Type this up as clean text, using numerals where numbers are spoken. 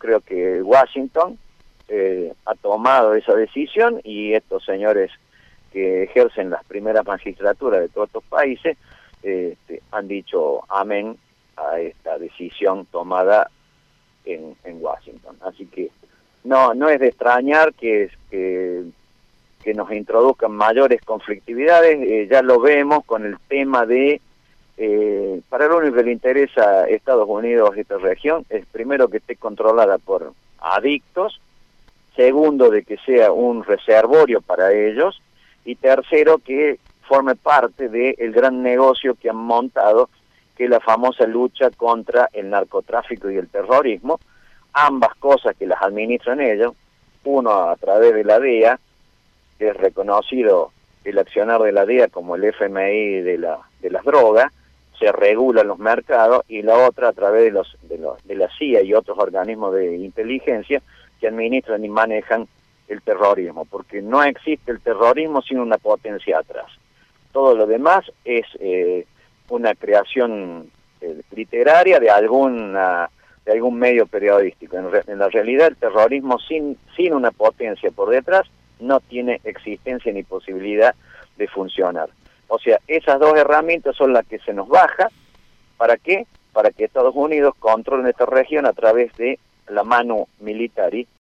creo que Washington ha tomado esa decisión y estos señores que ejercen las primeras magistraturas de todos estos países han dicho amén a esta decisión tomada en Washington. Así que no es de extrañar que nos introduzcan mayores conflictividades. Ya lo vemos con el tema de, para lo único que le interesa a Estados Unidos esta región es primero que esté controlada por adictos, segundo de que sea un reservorio para ellos, y tercero que forme parte del gran negocio que han montado, que es la famosa lucha contra el narcotráfico y el terrorismo, ambas cosas que las administran ellos, uno a través de la DEA, que es reconocido el accionar de la DEA como el FMI de las drogas, se regulan los mercados, y la otra a través de la CIA y otros organismos de inteligencia que administran y manejan el terrorismo, porque no existe el terrorismo sin una potencia atrás. Todo lo demás es una creación literaria de algún medio periodístico. En la realidad el terrorismo sin una potencia por detrás no tiene existencia ni posibilidad de funcionar. O sea, esas dos herramientas son las que se nos baja. ¿Para qué? Para que Estados Unidos controle esta región a través de la mano militar